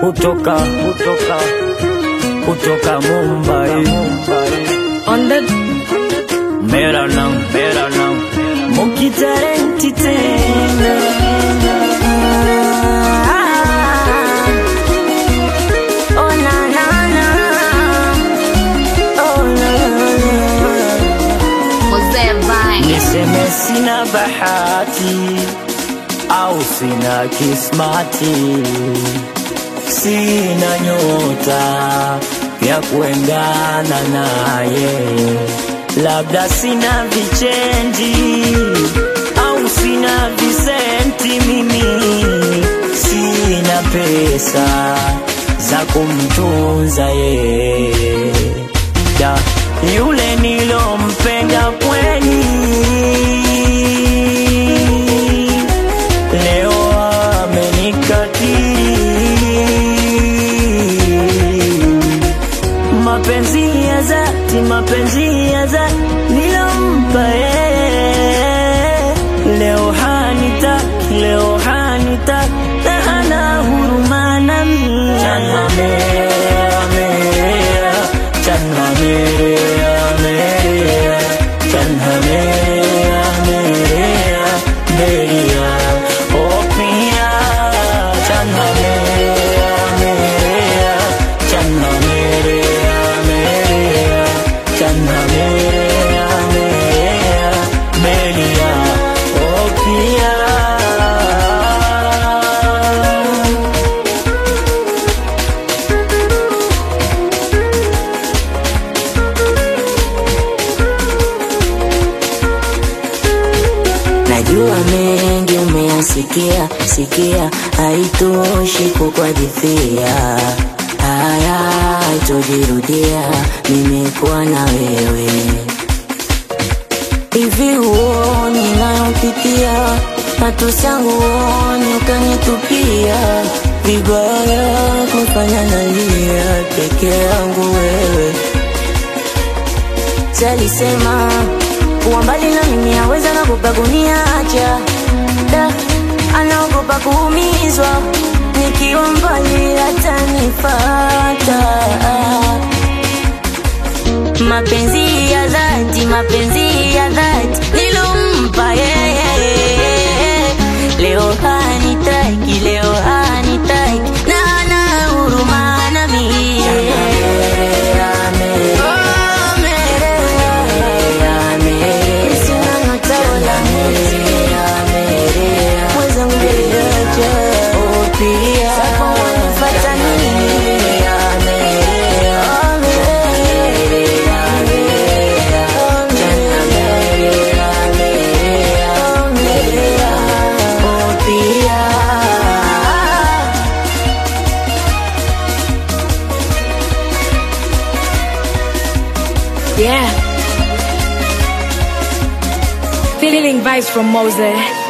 kutoka Mumbai. On the Mera naam Mukitalenti tena. Oh na na na, oh na na. Mzee Vine. Niseme sina bahati au sina kismati, sina nyota ya kuendana naye, labda sina vichenji au sina visenti, mimi sina pesa za kumtunza yeye. Yule nilompenda kweli leo amenikatili. Mapenzi ya dhati nilompa yeye, leo hanitaki na hana huruma nami. Najua mengi umeyasikia, haitoshi kukuhadithia. Haya haitojirudia, nimekuwa na wewe. Hivi huoni nayopitia, matusi yangu huoni ukanitupia. Vibaya kufanya nalia peke yangu wewe. Salisema kuwa mbali na mimi aweza naogopa kuniacha, anaogopa kuumizwa nikiwa mbali atanifata. Mapenzi ya dhati nilompa yeye, leo hanitaki na hana huruma nami. Yeah. Feeling vibes from Mose.